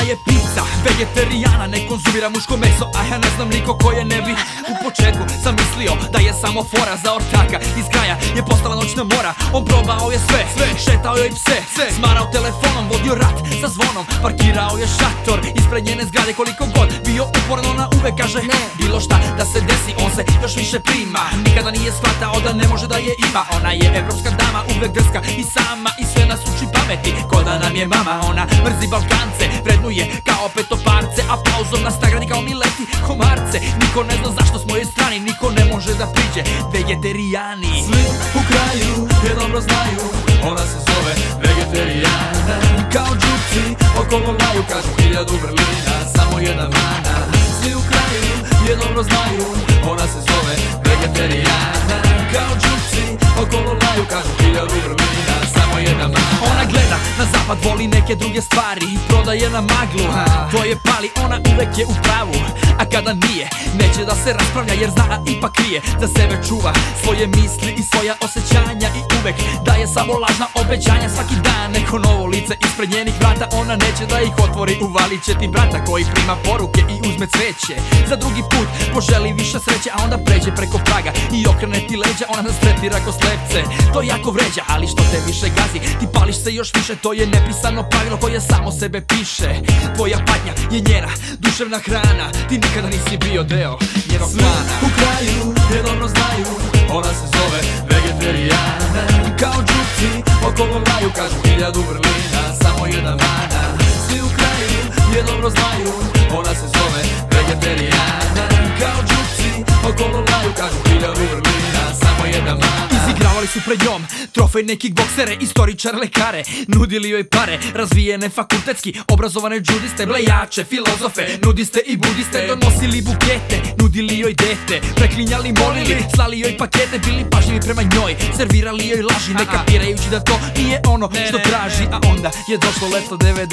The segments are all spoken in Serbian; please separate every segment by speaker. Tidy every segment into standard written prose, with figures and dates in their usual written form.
Speaker 1: je pizza, vegetarijana, ne konzumira muško meso, a ja ne znam niko ko je ne bi. U početku sam mislio da je samo fora za ortaka, iz kraja je postala noćna mora. On probao je sve, šetao je i pse, smarao telefonom, vodio rat sa zvonom, parkirao je šator ispred njene zgrade. Koliko god bio uporan, ona uvek kaže ne, bilo šta da se desi, on se još više prima. Nikada nije shvatao da ne može da je ima. Ona je evropska dama, uvek drska i sama, i sve nas uči pameti ko da nam je mama. Ona mrzi Balkance, vrednuje kao petoparce, a pauzom nas nagradi kao mi leti komarce. Niko ne zna zašto smo joj strani, niko ne može da priđe vegetarijani.
Speaker 2: Svi u kraju je dobro znaju, ona se zove vegetarijana. Kao džupci okolo laju, kažu 1000 vrlina, samo jedna mana. Svi u kraju je dobro znaju, ona se zove vegetarijana. Kao džupci okolo laju, kažu 1000 vrlina, samo jedna mana.
Speaker 1: Ona gleda na zapad, voli neke druge stvari, prodaje na maglu, to je pali, ona uvek je u pravu. A kada nije, neće da se raspravlja, jer zna, a ipak krije, za sebe čuva svoje misli i svoja osjećanja, i uvek daje samo lažna obećanja. Svaki dan neko novo lice ispred njenih vrata, ona neće da ih otvori, uvalit će ti brata koji prima poruke i uzme cveće. Za drugi put poželi više sreće, a onda pređe preko praga i okrene ti leđa. Ona nas tretira ko slepce, to jako vređa, ali što te više gazi, ti pališ se još više. To je nepisano pravilo koje samo sebe piše. Tvoja patnja je njena duševna hrana, ti nikada nisi bio deo njenog plana.
Speaker 2: Svi u kraju je dobro znaju, ona se zove vegetarijana. Kao džupci okolo laju, kažu 1000 vrlina, samo jedna mana. Svi u kraju je dobro znaju, ona se zove vegetarijana. Kao džupci okolo laju, kažu 1000 vrlina, samo jedna mana.
Speaker 1: Izigravali su pred njom trofejne kickboksere, istoričare, lekare, nudili joj pare, razvijene fakultetski obrazovane džudiste, blejače, filozofe, nudiste i budiste. Donosili bukete, nudili joj dete, preklinjali, molili, slali joj pakete, bili pažljivi prema njoj, servirali joj laži, ne kapirajući da to nije ono što traži. A onda je došlo leto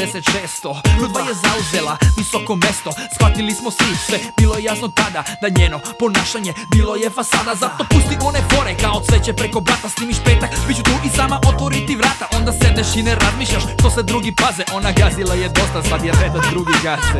Speaker 1: 96. Ludva je zauzela visoko mesto, shvatili smo svi, sve bilo je jasno tada da njeno ponašanje bilo je fasada. Zato pusti one fore kao cveće preko blata, snimiš petak, bit ću tu i sama otvoriti vrata. Onda sedneš i ne razmišljaš što se drugi paze, ona gazila je dosta, sad je red da drugi gaze.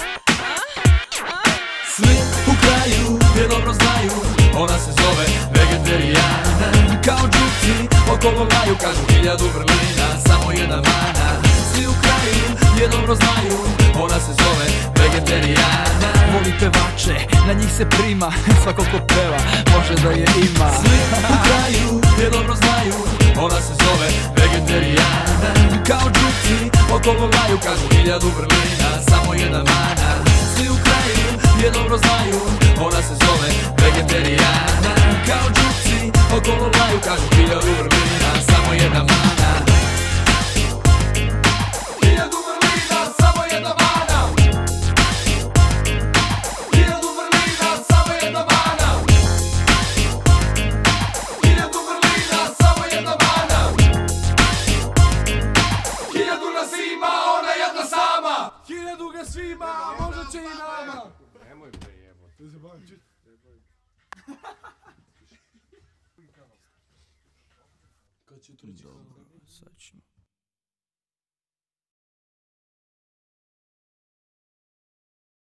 Speaker 2: Svi u kraju je dobro znaju, ona se zove vegetarijana. Kao džupci okolo laju, kažu 1000 vrlina, samo jedna mana. Svi u kraju je dobro znaju, ona se zove vegetarijana.
Speaker 1: Voli pevače, na njih se prima, svako ko peva može da je ima.
Speaker 2: Svi u kraju je dobro znaju, ona se zove vegetarijana. Kao džupci okolo laju, kažu 1000 vrlina, samo jedna mana. Svi u kraju je dobro znaju, ona se zove vegetarijana. Kao džupci okolo laju, kažu 1000 vrlina, samo jedna mana. 1000 vrlina, samo jedna mana. 1000 vrlina, samo jedna mana. 1000 vrlina, samo jedna mana. 1000 nas ima, ona jedna sama.
Speaker 3: 1000 ga svima, a možda će i nama.
Speaker 4: Nemoj bre jebote.
Speaker 3: Da se bavim čit. Kad će treći?
Speaker 1: Dobro, sad ćemo.